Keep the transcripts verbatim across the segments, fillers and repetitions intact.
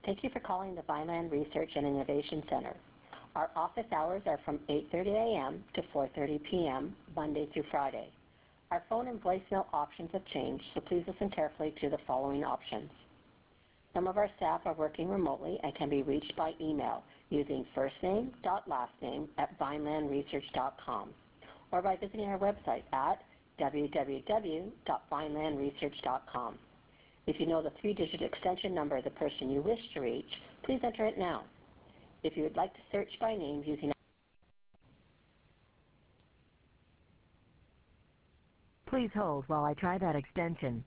Thank you for calling the Vineland Research and Innovation Center. Our office hours are from eight thirty a m to four thirty p m Monday through Friday. Our phone and voicemail options have changed, so please listen carefully to the following options. Some of our staff are working remotely and can be reached by email using firstname.lastname at vineland research dot com or by visiting our website at w w w dot vineland research dot com. If you know the three-digit extension number of the person you wish to reach, please enter it now. If you would like to search by name using Please hold while I try that extension.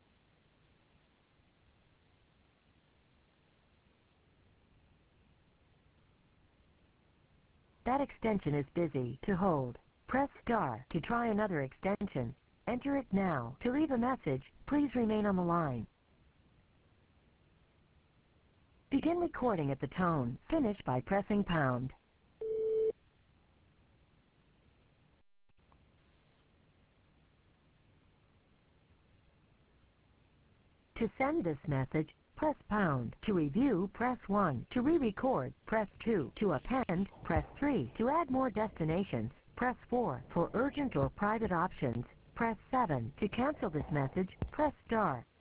That extension is busy. To hold, press star to try another extension. Enter it now. To leave a message, please remain on the line. Begin recording at the tone. Finish by pressing pound. To send this message, press pound. To review, press one. To re-record, press two. To append, press three. To add more destinations, press four. For urgent or private options, press seven. To cancel this message, press star.